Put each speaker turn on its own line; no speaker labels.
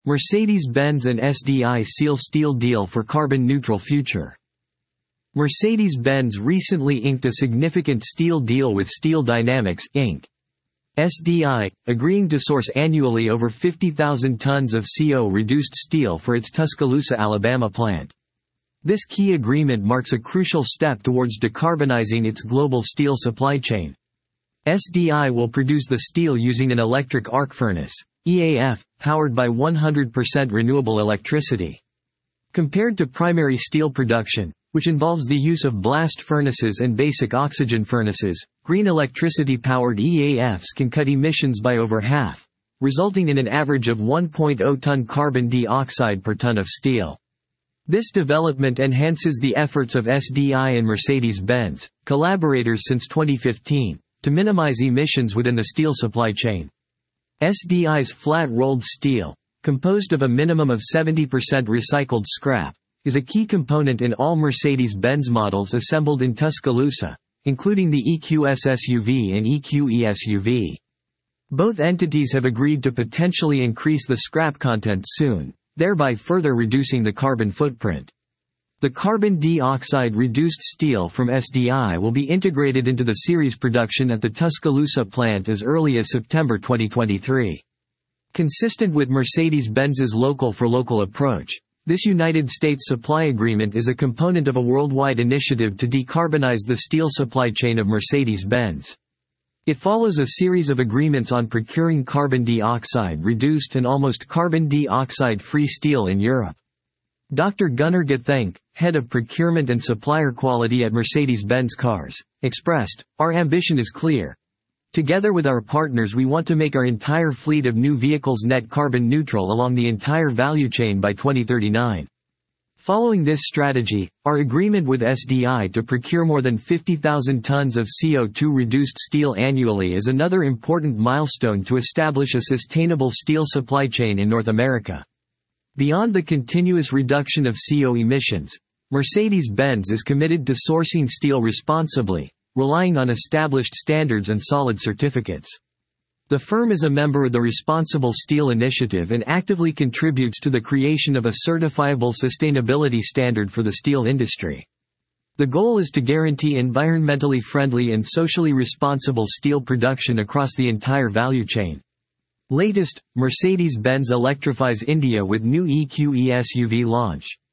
Mercedes-Benz and SDI seal steel deal for carbon-neutral future. Mercedes-Benz recently inked a significant steel deal with Steel Dynamics, Inc. SDI, agreeing to source annually over 50,000 tons of CO2-reduced steel for its Tuscaloosa, Alabama plant. This key agreement marks a crucial step towards decarbonizing its global steel supply chain. SDI will produce the steel using an electric arc furnace, EAF, powered by 100% renewable electricity. Compared to primary steel production, which involves the use of blast furnaces and basic oxygen furnaces, green electricity-powered EAFs can cut emissions by over half, resulting in an average of 1.0 ton carbon dioxide per ton of steel. This development enhances the efforts of SDI and Mercedes-Benz, collaborators since 2015, to minimize emissions within the steel supply chain. SDI's flat-rolled steel, composed of a minimum of 70% recycled scrap, is a key component in all Mercedes-Benz models assembled in Tuscaloosa, including the EQS SUV and EQE SUV. Both entities have agreed to potentially increase the scrap content soon, thereby further reducing the carbon footprint. The carbon dioxide-reduced steel from SDI will be integrated into the series production at the Tuscaloosa plant as early as September 2023. Consistent with Mercedes-Benz's local-for-local approach, this United States supply agreement is a component of a worldwide initiative to decarbonize the steel supply chain of Mercedes-Benz. It follows a series of agreements on procuring carbon dioxide-reduced and almost carbon dioxide-free steel in Europe. Dr. Gunnar Gethenk, head of procurement and supplier quality at Mercedes-Benz Cars, expressed, "Our ambition is clear. Together with our partners we want to make our entire fleet of new vehicles net carbon neutral along the entire value chain by 2039. Following this strategy, our agreement with SDI to procure more than 50,000 tons of CO2-reduced steel annually is another important milestone to establish a sustainable steel supply chain in North America." Beyond the continuous reduction of CO emissions, Mercedes-Benz is committed to sourcing steel responsibly, relying on established standards and solid certificates. The firm is a member of the Responsible Steel Initiative and actively contributes to the creation of a certifiable sustainability standard for the steel industry. The goal is to guarantee environmentally friendly and socially responsible steel production across the entire value chain. Latest, Mercedes-Benz electrifies India with new EQE SUV launch.